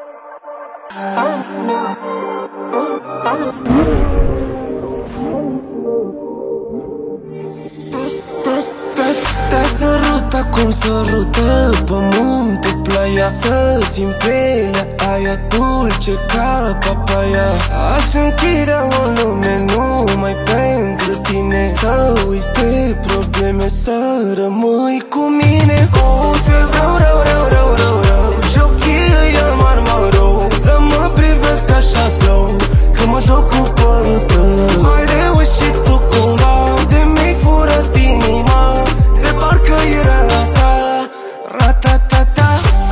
Te sărută cum sărută pământul, playa, să simt pielea aia dulce ca papaya. Aș închide o lume numai pentru tine, să uiți de probleme, să rămâi cu mine. Oh, te vreau rău, rău, rău, rău, rău, și ochii îi amar mărou, să mă privesc așa slow, că mă joc cu părul tău. Ai reușit tu cumva, de mi-ai furat inima, de parcă era a ta, ra-ta-ta-ta.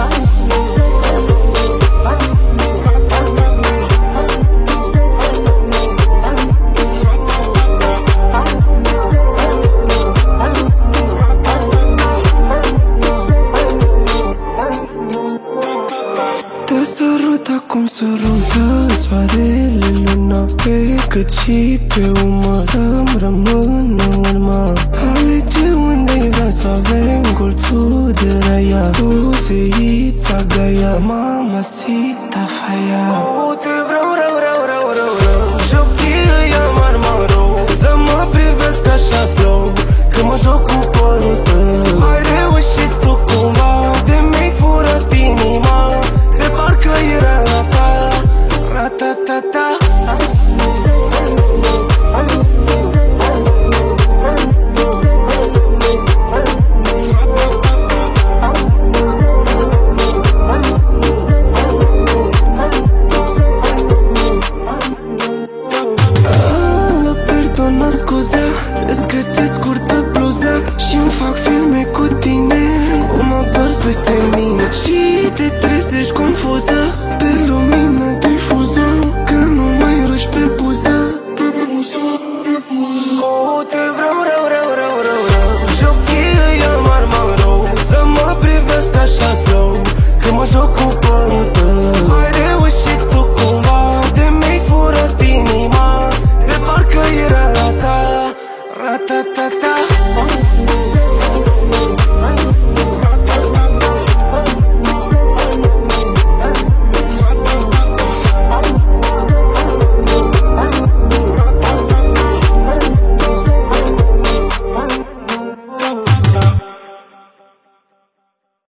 Te sărut acum sărută soarele, luna, pe cât și pe umăr, să-mi rămână urma. Alege unde-i vrea să avem colțul de raia, dulceița gaia, mamacita faia. Oh, te vreau rău, rău, rău, rău, rău, și ochii îi amar mărou, să mă privesc așa slow, că mă joc cu părul tău. Ai reușit tu cumva, de mi-ai furat inima, de parcă era a ta, ra-ta-ta-ta. Perdona, scuza, vezi că ți-e scurtă bluza și-mi fac filme cu tine, cum apăr peste mine și te trezești confuză.